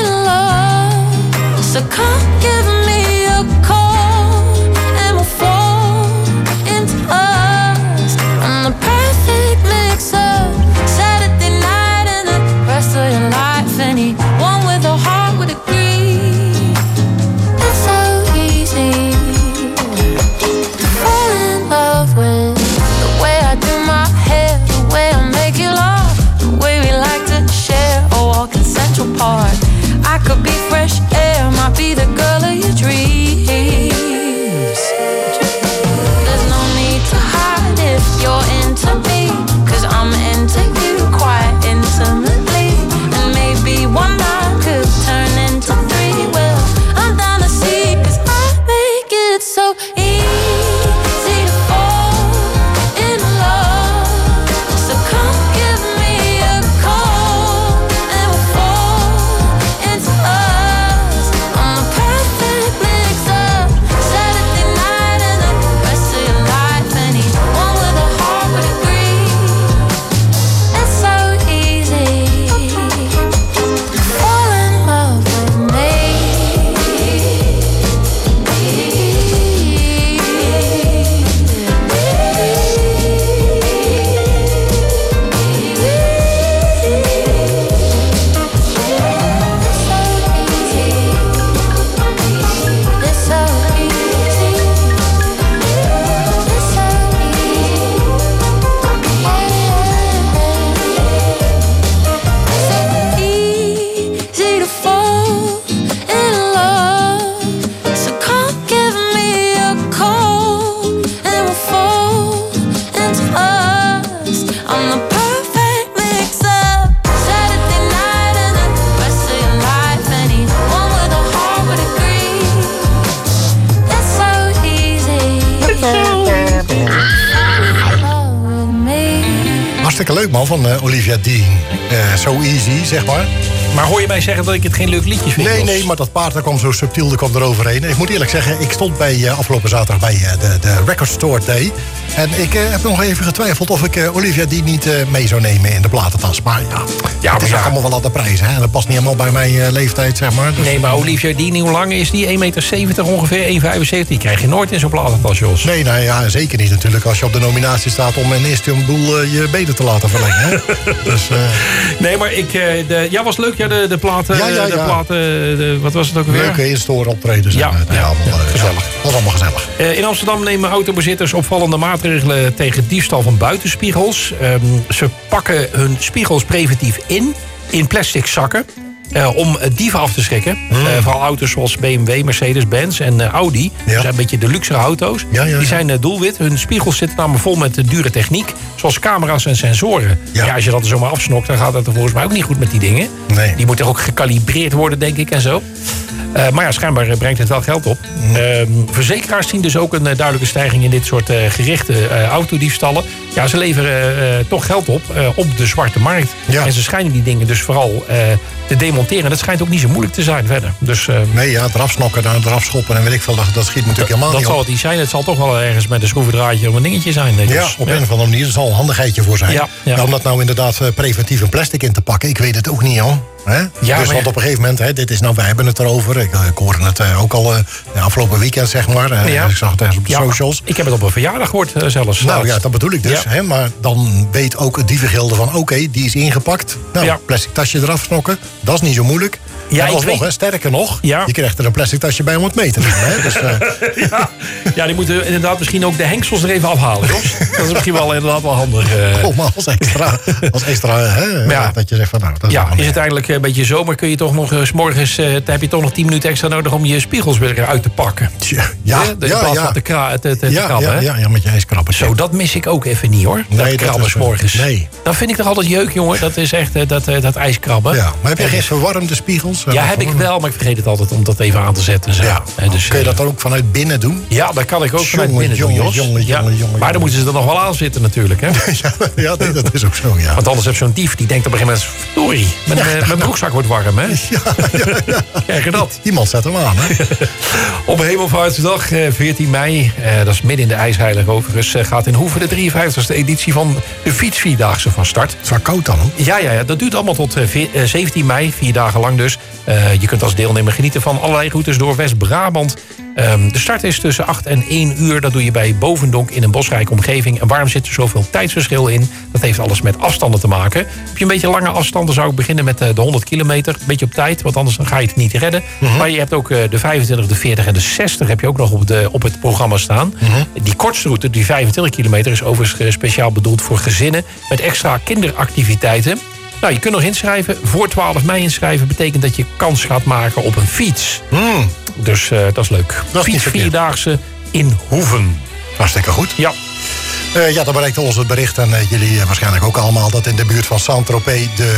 Speaker 6: Hartstikke leuk, man, van uh, Olivia Dean. Uh, so easy, zeg maar.
Speaker 8: Maar hoor je mij zeggen dat ik het geen leuk liedje vind?
Speaker 6: Nee,
Speaker 8: Jos?
Speaker 6: nee, maar dat paard dat kwam zo subtiel, dat kwam eroverheen. Ik moet eerlijk zeggen, ik stond bij uh, afgelopen zaterdag bij uh, de, de Record Store Day. En ik uh, heb nog even getwijfeld of ik uh, Olivia die niet uh, mee zou nemen in de platentas. Maar ja, ja het is
Speaker 8: ja.
Speaker 6: ook allemaal wel aan de prijzen. Hè? Dat past niet helemaal bij mijn uh, leeftijd, zeg maar. Dus,
Speaker 8: nee, maar Olivia Dean, hoe lang is die? één meter zeventig ongeveer, één meter vijfenzeventig. Die krijg je nooit in zo'n platentas, Jos.
Speaker 6: Nee, nou ja, zeker niet natuurlijk. Als je op de nominatie staat om in Istanbul uh, je benen te laten verlengen. Hè? dus, uh...
Speaker 8: Nee, maar ik, uh, de, ja, was leuk, ja, de, de platen.
Speaker 6: Ja, ja,
Speaker 8: de
Speaker 6: ja.
Speaker 8: platen de, wat was het ook weer?
Speaker 6: Leuke in-store optredens.
Speaker 8: Ja,
Speaker 6: en, uh,
Speaker 8: ja,
Speaker 6: allemaal,
Speaker 8: ja,
Speaker 6: uh,
Speaker 8: gezellig.
Speaker 6: Ja, dat was allemaal gezellig.
Speaker 8: Uh, in Amsterdam nemen autobezitters opvallende maatregelen tegen diefstal van buitenspiegels. Um, ze pakken hun spiegels preventief in, in plastic zakken. Uh, om dieven af te schrikken. Mm. Uh, vooral auto's zoals B M W, Mercedes, Benz en uh, Audi. Ja. Dat zijn een beetje de luxere auto's.
Speaker 6: Ja, ja, ja.
Speaker 8: Die zijn uh, doelwit. Hun spiegels zitten namelijk vol met uh, dure techniek. Zoals camera's en sensoren. Ja. Ja, als je dat er zomaar afsnokt, dan gaat dat er volgens mij ook niet goed met die dingen.
Speaker 6: Nee.
Speaker 8: Die moeten ook gekalibreerd worden, denk ik, en zo. Uh, maar ja, schijnbaar brengt het wel geld op. Mm. Uh, verzekeraars zien dus ook een uh, duidelijke stijging in dit soort uh, gerichte uh, autodiefstallen. Ja, ze leveren uh, toch geld op uh, op de zwarte markt. Ja. En ze schijnen die dingen dus vooral uh, te demonteren. Dat schijnt ook niet zo moeilijk te zijn verder. Dus, uh,
Speaker 6: nee, ja, eraf snokken, eraf schoppen en weet ik veel. Dat, dat schiet natuurlijk helemaal
Speaker 8: dat
Speaker 6: niet
Speaker 8: zal
Speaker 6: op.
Speaker 8: het niet zijn. Het zal toch wel ergens met een schroevendraadje om een dingetje zijn. Dus,
Speaker 6: ja, op ja. een of andere manier. Er zal een handigheidje voor zijn.
Speaker 8: Ja, ja.
Speaker 6: Nou, om dat nou inderdaad uh, preventief een plastic in te pakken, ik weet het ook niet, hoor. Hè?
Speaker 8: Ja,
Speaker 6: dus want op een gegeven moment, hè, dit is nou, wij hebben het erover. Ik, ik hoorde het uh, ook al uh, afgelopen weekend, zeg maar. Uh, ja. Ik zag het ergens op de
Speaker 8: ja,
Speaker 6: socials.
Speaker 8: Ik heb het op een verjaardag gehoord uh, zelfs.
Speaker 6: Nou ja, dat bedoel ik dus. Ja. Hè, maar dan weet ook het dievengilde van, oké, okay, die is ingepakt. Nou, ja. plastic tasje eraf snokken, dat is niet zo moeilijk. Ja, en alsnog, weet... hè, sterker nog, ja. je krijgt er een plastic tasje bij om het mee te nemen. Hè? Dus, uh...
Speaker 8: ja. ja, die moeten inderdaad misschien ook de hengsels er even afhalen, Jos. Dat is misschien wel inderdaad wel handig. Uh...
Speaker 6: Oh, maar als extra, als extra hè, ja. dat je zegt van, nou, dat is
Speaker 8: ja,
Speaker 6: is
Speaker 8: het eigenlijk een beetje zomer, kun je toch nog, uh, 's morgens, uh, heb je toch nog tien minuten extra nodig om je spiegels weer eruit te pakken.
Speaker 6: Ja, ja,
Speaker 8: in plaats
Speaker 6: ja, ja.
Speaker 8: van te, kra- te, te,
Speaker 6: ja,
Speaker 8: te krabben.
Speaker 6: Ja, ja, ja, met je ijskrabben.
Speaker 8: Zo, dat mis ik ook even niet, hoor.
Speaker 6: Nee,
Speaker 8: dat krabben 's morgens.
Speaker 6: Nee.
Speaker 8: Dan vind ik toch altijd jeuk, jongen. Dat is echt uh, dat, uh, dat ijskrabben.
Speaker 6: Ja, maar heb je geen verwarmde spiegels?
Speaker 8: Ja, heb ik wel, maar ik vergeet het altijd om dat even aan te zetten. Zo.
Speaker 6: Ja.
Speaker 8: En dus,
Speaker 6: kun je dat dan ook vanuit binnen doen?
Speaker 8: Ja, dat kan ik ook
Speaker 6: jongen,
Speaker 8: vanuit binnen
Speaker 6: jongen,
Speaker 8: doen, Jos.
Speaker 6: Jongen,
Speaker 8: ja.
Speaker 6: jongen, jongen,
Speaker 8: maar dan moeten ze er nog wel aan zitten natuurlijk, hè?
Speaker 6: ja, ja nee, dat is ook zo, ja.
Speaker 8: Want anders heb je zo'n dief die denkt op een gegeven moment, verdorie, mijn, ja, mijn broekzak wordt warm, hè?
Speaker 6: Ja, ja, ja.
Speaker 8: Krijg je dat?
Speaker 6: Iemand zet hem aan, hè?
Speaker 8: Op Hemelvaartsdag, veertien mei, eh, dat is midden in de ijsheilige overigens, eh, gaat in Hoeven de drieënvijftigste editie van de Fietsvierdaagse van start.
Speaker 6: Het is wel koud dan, hoor.
Speaker 8: Ja, ja, ja, dat duurt allemaal tot eh, zeventien mei, vier dagen lang dus. Uh, je kunt als deelnemer genieten van allerlei routes door West-Brabant. Um, de start is tussen acht en één uur. Dat doe je bij Bovendonk in een bosrijke omgeving. En waarom zit er zoveel tijdsverschil in? Dat heeft alles met afstanden te maken. Heb je een beetje lange afstanden, zou ik beginnen met uh, de honderd kilometer. Een beetje op tijd, want anders dan ga je het niet redden. Mm-hmm. Maar je hebt ook uh, de vijfentwintig, de veertig en de zestig heb je ook nog op, de, op het programma staan. Mm-hmm. Die kortste route, die vijfentwintig kilometer, is overigens speciaal bedoeld voor gezinnen met extra kinderactiviteiten. Nou, je kunt nog inschrijven. Voor twaalf mei inschrijven betekent dat je kans gaat maken op een fiets.
Speaker 6: Mm.
Speaker 8: Dus uh, dat is leuk.
Speaker 6: Dat is
Speaker 8: Fiets vierdaagse in Hoeven.
Speaker 6: Hartstikke goed.
Speaker 8: Ja.
Speaker 6: Uh, ja, dan bereikte ons het bericht, en uh, jullie uh, waarschijnlijk ook allemaal, dat in de buurt van Saint-Tropez de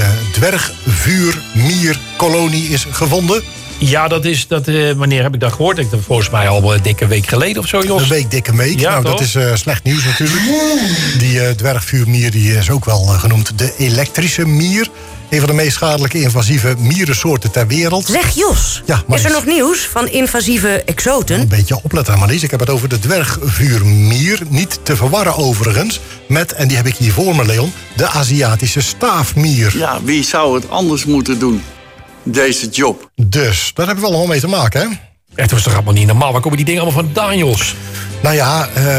Speaker 6: dwergvuurmierkolonie is gevonden.
Speaker 8: Ja, dat is, dat, uh, wanneer heb ik dat gehoord? Ik, dat volgens mij al een dikke week geleden of zo, Jos.
Speaker 6: Een week, dikke week.
Speaker 8: Ja,
Speaker 6: nou,
Speaker 8: toch?
Speaker 6: dat is uh, slecht nieuws natuurlijk. Die uh, dwergvuurmier die is ook wel uh, genoemd de elektrische mier. Een van de meest schadelijke invasieve mierensoorten ter wereld.
Speaker 14: Zeg Jos,
Speaker 6: ja,
Speaker 14: is er nog nieuws van invasieve exoten?
Speaker 6: Een beetje opletten, Marlies. Ik heb het over de dwergvuurmier. Niet te verwarren overigens met, en die heb ik hier voor me, Leon, de Aziatische staafmier.
Speaker 15: Ja, wie zou het anders moeten doen? Deze job.
Speaker 6: Dus, daar hebben we wel mee te maken, hè?
Speaker 8: Het was toch allemaal niet normaal? Waar komen die dingen allemaal vandaan, Jos?
Speaker 6: Nou ja, uh,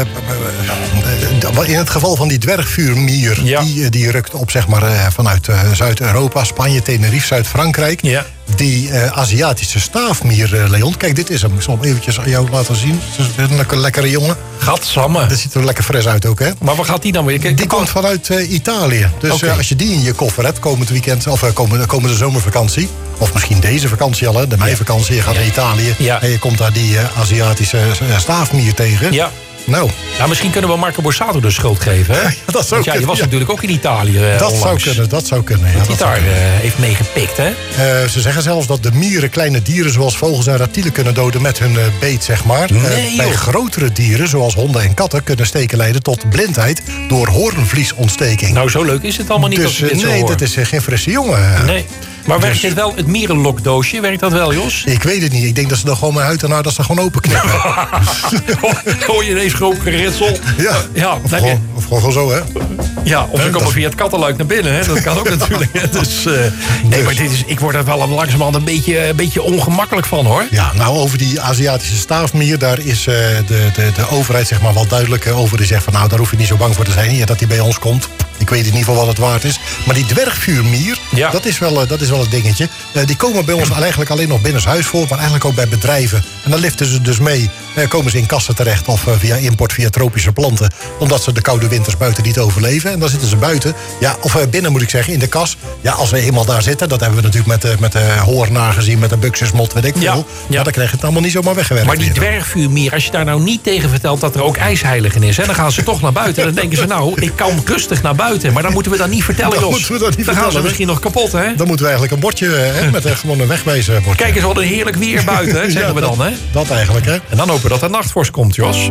Speaker 6: in het geval van die dwergvuurmier, ja. die, die rukt op zeg maar, uh, vanuit uh, Zuid-Europa, Spanje, Tenerife, Zuid-Frankrijk. Ja. Die uh, Aziatische staafmier, uh, Leon. Kijk, dit is hem. Ik zal hem eventjes aan jou laten zien. Het is een lekker, lekkere jongen.
Speaker 8: Gadsamme.
Speaker 6: Dat ziet er lekker fris uit ook, hè?
Speaker 8: Maar waar gaat die dan weer?
Speaker 6: Die komt vanuit uh, Italië. Dus okay. uh, als je die in je koffer hebt, komend weekend, of uh, komende, komende zomervakantie, of misschien deze vakantie al, hè, de meivakantie, je gaat ja. naar Italië ja. en je komt daar die uh, Aziatische uh, staafmier tegen.
Speaker 8: Ja.
Speaker 6: Nou.
Speaker 8: Nou, misschien kunnen we Marco Borsato de schuld geven. Hè?
Speaker 6: Ja, dat zou
Speaker 8: Want ja, je was
Speaker 6: kunnen, ja.
Speaker 8: natuurlijk ook in Italië uh,
Speaker 6: Dat
Speaker 8: onlangs.
Speaker 6: zou kunnen, dat zou kunnen. Ja,
Speaker 8: Dat hij
Speaker 6: dat zou
Speaker 8: daar
Speaker 6: kunnen.
Speaker 8: uh, heeft meegepikt, hè?
Speaker 6: Uh, ze zeggen zelfs dat de mieren kleine dieren zoals vogels en reptielen kunnen doden met hun uh, beet, zeg maar. Uh,
Speaker 8: Nee,
Speaker 6: bij
Speaker 8: joh.
Speaker 6: grotere dieren, zoals honden en katten, kunnen steken leiden tot blindheid door hoornvliesontsteking.
Speaker 8: Nou, zo leuk is het allemaal niet
Speaker 6: dus
Speaker 8: als je dit
Speaker 6: uh,
Speaker 8: zo
Speaker 6: nee,
Speaker 8: hoort.
Speaker 6: dat is uh, geen frisse jongen.
Speaker 8: Nee. Maar werkt
Speaker 6: Dus-
Speaker 8: dit wel, het mierenlokdoosje, werkt dat wel, Jos?
Speaker 6: Ik weet het niet. Ik denk dat ze er gewoon met huid en haar dat ze gewoon openknippen.
Speaker 8: Hoor je ineens gewoon geritsel?
Speaker 6: Ja,
Speaker 8: Ja,
Speaker 6: of,
Speaker 8: dan-
Speaker 6: gewoon, of gewoon zo, hè?
Speaker 8: Ja, of ze
Speaker 6: Hè,
Speaker 8: komen
Speaker 6: dat-
Speaker 8: via het kattenluik naar binnen. Hè? Dat kan ook natuurlijk. Hè? Dus, uh, nee, maar dit is, ik word er wel langzamerhand een beetje, een beetje ongemakkelijk van, hoor.
Speaker 6: Ja, nou, over die Aziatische staafmier, daar is uh, de, de, de overheid zeg maar wel duidelijk uh, over. Die zegt van, nou, daar hoef je niet zo bang voor te zijn. Ja, dat die bij ons komt. Ik weet in ieder geval wat het waard is. Maar die dwergvuurmier,
Speaker 8: Ja.
Speaker 6: dat, is wel, uh, dat is wel het dingetje. Uh, die komen bij ons eigenlijk alleen nog binnenshuis voor, maar eigenlijk ook bij bedrijven. En dan liften ze dus mee, uh, komen ze in kassen terecht of uh, via import, via tropische planten. Omdat ze de koude winters buiten niet overleven. En dan zitten ze buiten, ja, of uh, binnen moet ik zeggen, in de kas. Ja, als we eenmaal daar zitten, dat hebben we natuurlijk met, uh, met de hoornaar gezien, met de buxusmot, weet ik veel.
Speaker 8: Ja,
Speaker 6: Ja,
Speaker 8: ja.
Speaker 6: dan krijg je het allemaal niet zomaar weggewerkt.
Speaker 8: Maar die
Speaker 6: weer.
Speaker 8: dwergvuurmier, als je daar nou niet tegen vertelt dat er ook ijsheiligen is, hè, dan gaan ze toch naar buiten. Dan denken ze, nou, ik kan rustig naar buiten. Maar dan moeten we dat niet vertellen,
Speaker 6: Dan
Speaker 8: Jos.
Speaker 6: moeten we dat niet
Speaker 8: dan gaan
Speaker 6: vertellen,
Speaker 8: ze
Speaker 6: hè?
Speaker 8: misschien nog kapot, hè?
Speaker 6: Dan moeten we eigenlijk een bordje hè, met uh, gewoon een wegwijzerbordje.
Speaker 8: Kijk eens wat een heerlijk weer buiten, hè, zeggen
Speaker 6: Ja,
Speaker 8: we dan,
Speaker 6: dat-
Speaker 8: hè?
Speaker 6: Dat eigenlijk, hè?
Speaker 8: En dan hopen we dat er nachtvorst komt, Jos.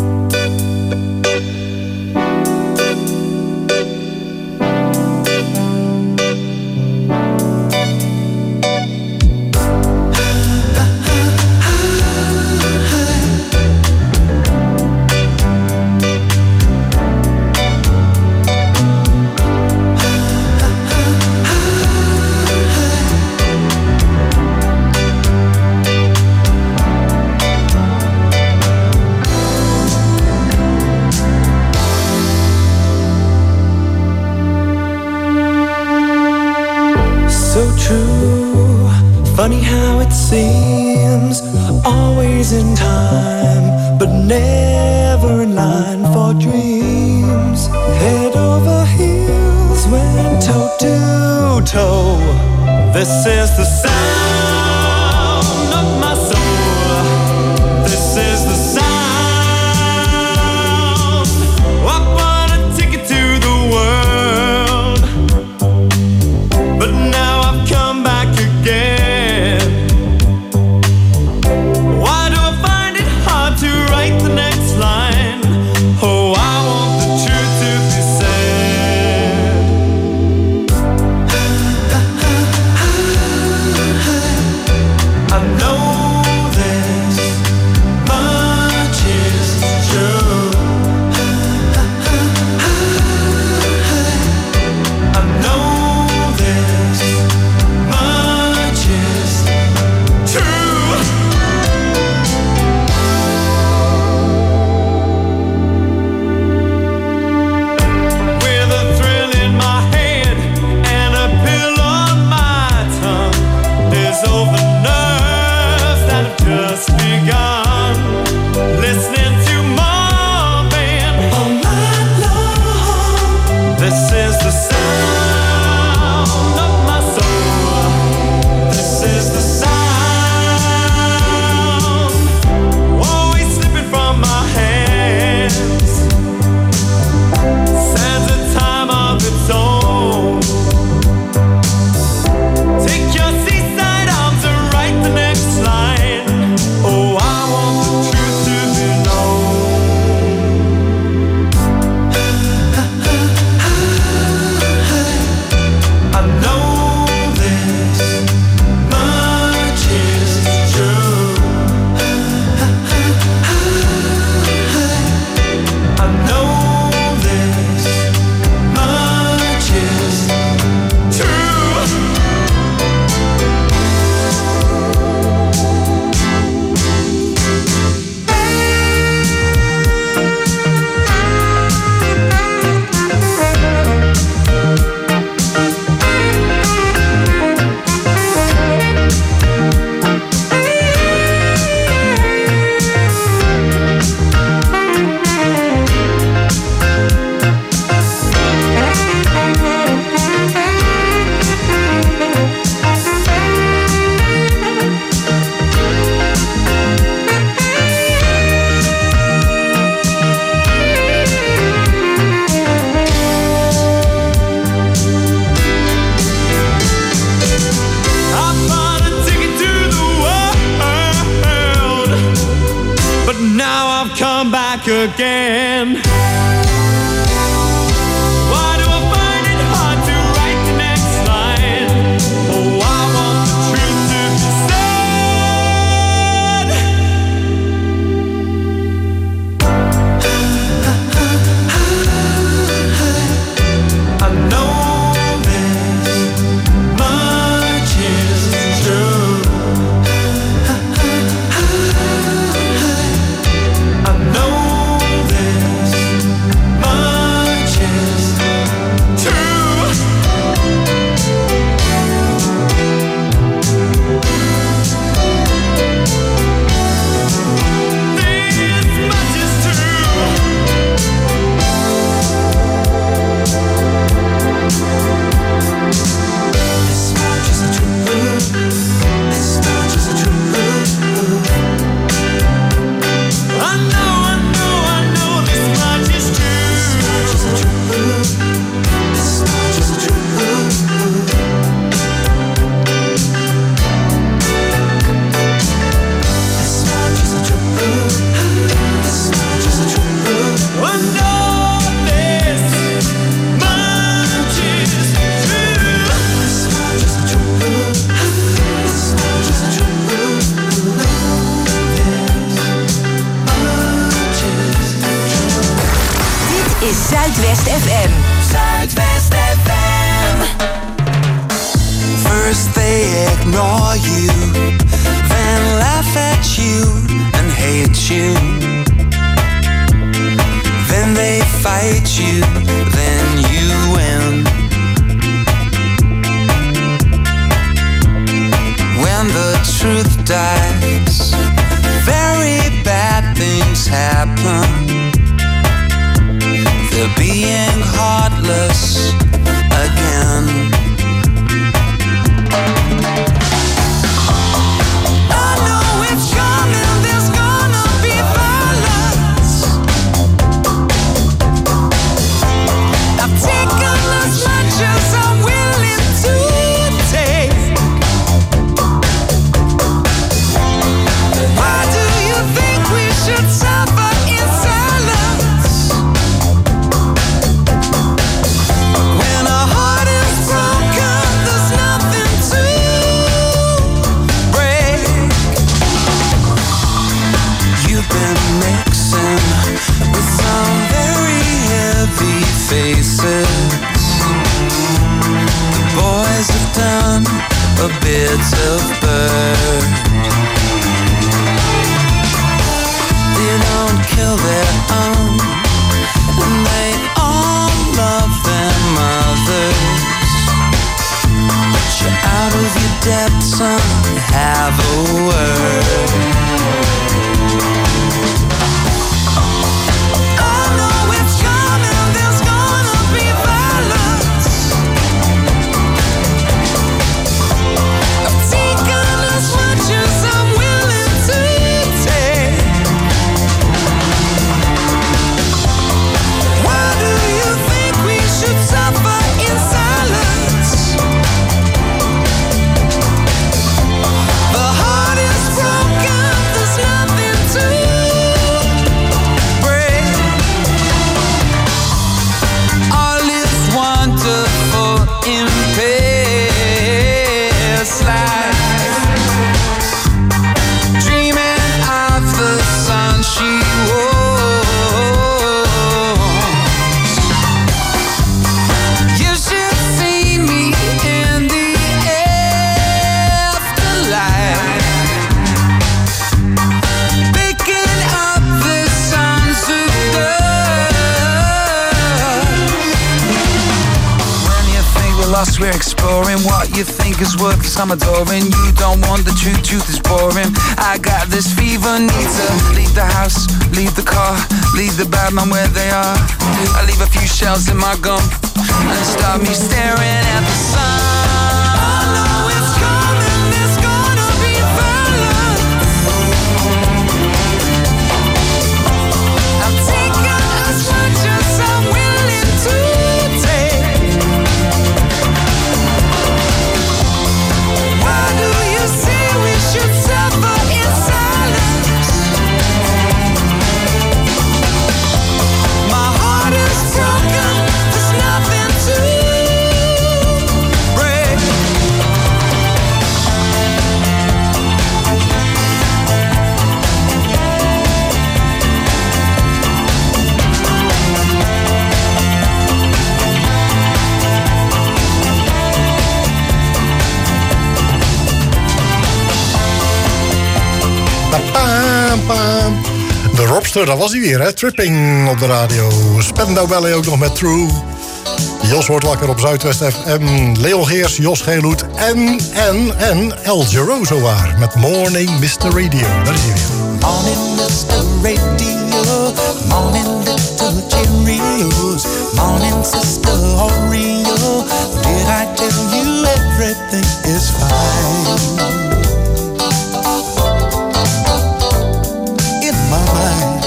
Speaker 5: So true, funny how it seems. Always in time, but never in line for dreams. Head over heels, went toe to toe. This is the sound of my soul. This is the sound. I want a ticket to the world. But now I've come back again. Why do I find it hard to write the next line? Oh, I want the truth to be said. back again. Why do I find it hard to write the next line? Oh, I want the truth to be said. I know
Speaker 16: Zuidwest F M. Zuidwest F M.
Speaker 17: First they ignore you, then laugh at you and hate you. Then they fight you, then you win. When the truth dies, very bad things happen. They're being heartless again. I know it's coming, there's gonna be violence. I've taken as much as I'm willing to take. Why do you think we should suffer in silence? With some very heavy faces, the boys have done a bit of bird. They don't kill their own, and they all love their mothers. But you're out of your depth, son, have a word. We're exploring what you think is worth some adoring. You don't want the truth, truth is boring. I got this fever, need to leave the house, leave the car, leave the bad man where they are. I leave a few shells in my gum and start me staring at the sun. I know it's coming, there's gonna be violence. I've taken as much as I'm willing to take. Should suffer in silence.
Speaker 6: De Robster, dat was hij weer, hè? Tripping op de radio. Spandau Ballet ook nog met True. Jos wordt wakker op Zuidwest F M. Leon Geers, Jos Geeloet en, en, en El Giro zowaar. Met Morning mister Radio. Daar is hij weer.
Speaker 9: Morning mister Radio, morning little Cheerios, morning sister Oreo. Did I tell you everything is fine? In my mind.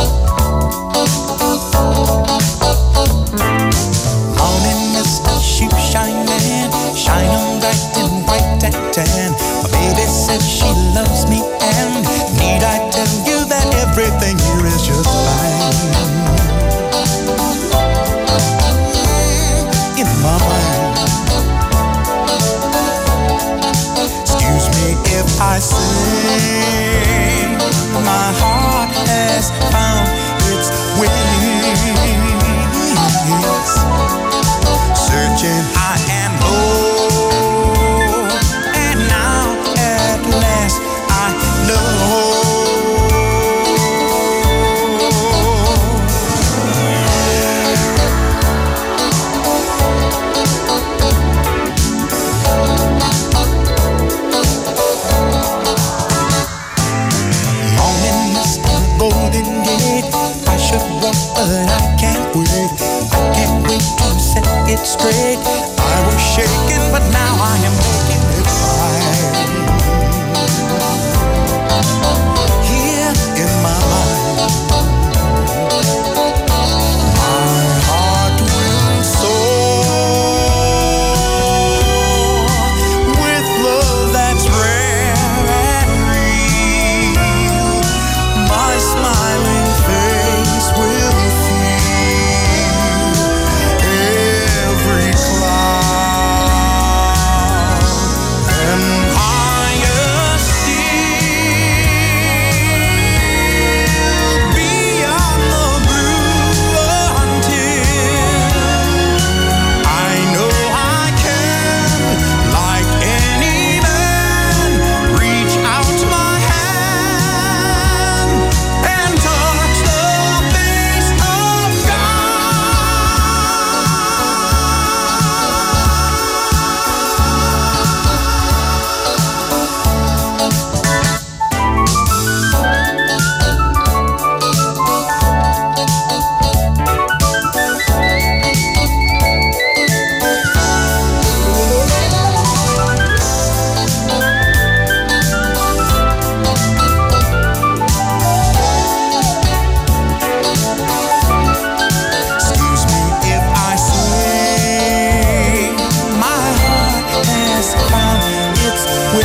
Speaker 9: Morning mister Shoe Shining, shining bright and white and tan. My baby says she loves me, and need I tell you that everything here is just fine? In my mind. Excuse me if I say my heart has found its wings, searching high and low, and now at last I know. Morning, mister Golden Gate, I should walk, but I can't wait. I can't wait to set it straight. I was shaking, but now I am making it right. Here in my mind, my heart will soar with love that's rare and real. My smiling face will feel every cloud, and higher still beyond the blue, until I know I can, like any man, reach out my hand and touch the face of Excuse me if I say my heart has found its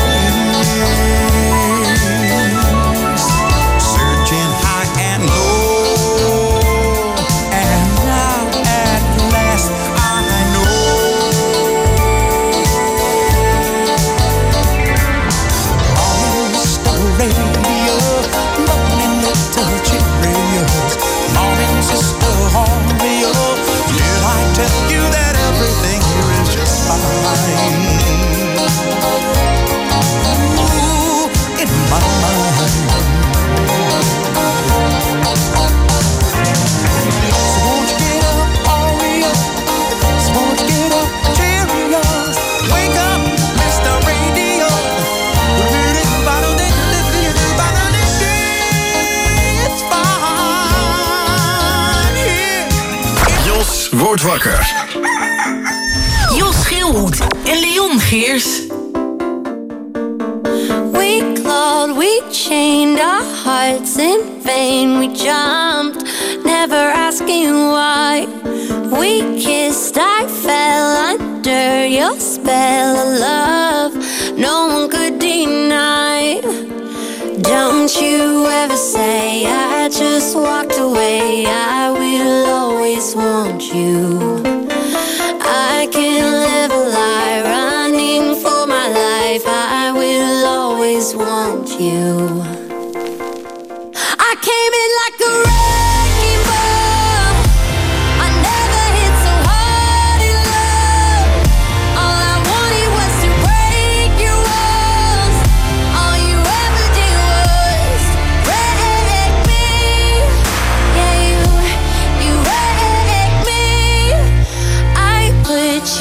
Speaker 9: wings, searching high and low, and now at last I know. Morning, mister Radio, morning, little Cheerios, morning, sister Oreo. Did I tell you that everything here is just fine? Ooh, in my mind. So won't you get up, Oreo? So won't you get up, Cheerios? Wake up, mister Radio. It's fine here.
Speaker 1: Jos wordt wakker.
Speaker 4: Jos Geelhoed en Leon Geers.
Speaker 10: We clawed, we chained our hearts in vain. We jumped, never asking why. We kissed, I fell under your spell of love. No one could deny. Don't you ever say I just walked away. I will always want you. I can live a lie running for my life. I will always want you. I came in like a wrecking ball. I never hit so hard in love. All I wanted was to break your walls. All you ever did was break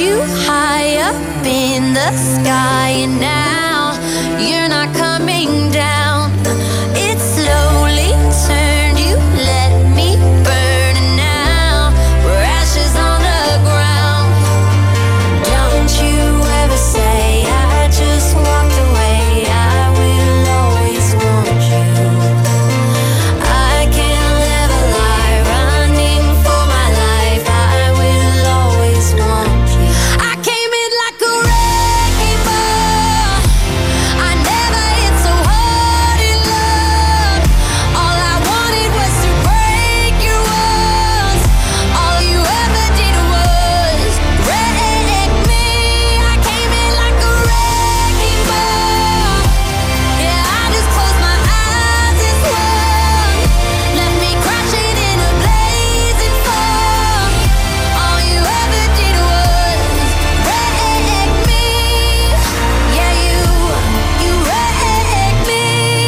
Speaker 10: you high up in the sky, and now you're not coming down. It slowly turned, you let me burn, and now we're ashes on the ground. Don't you ever say I just walked away, I will always want you. I can't live a lie, running for my life, I will always want you. I came in like a wrecking ball, I never hit so hard in love. All I wanted was to break your walls, all you ever did was wreck me. I came in like a wrecking ball, yeah, I just closed my eyes and swung, left me crashing in a blazing fall. All you ever did was wreck me. Yeah, you, you wrecked me.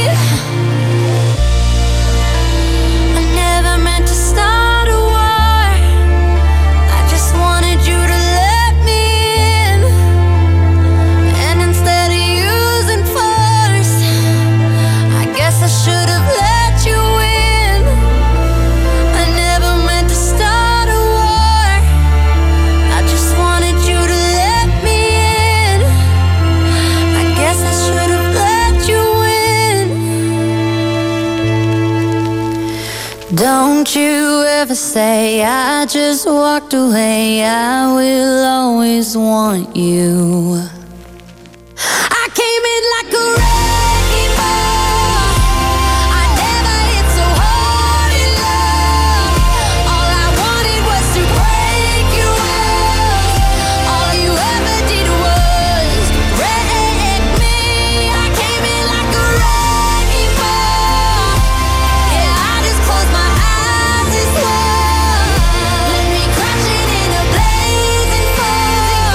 Speaker 10: I never meant to start a war, I just wanted you to let me in. And instead of using force, I guess I should have let you in. I never meant to start a war, I just wanted you to let me in. I guess I should have let you in. Don't you ever say I just walked away, I will always want you. I came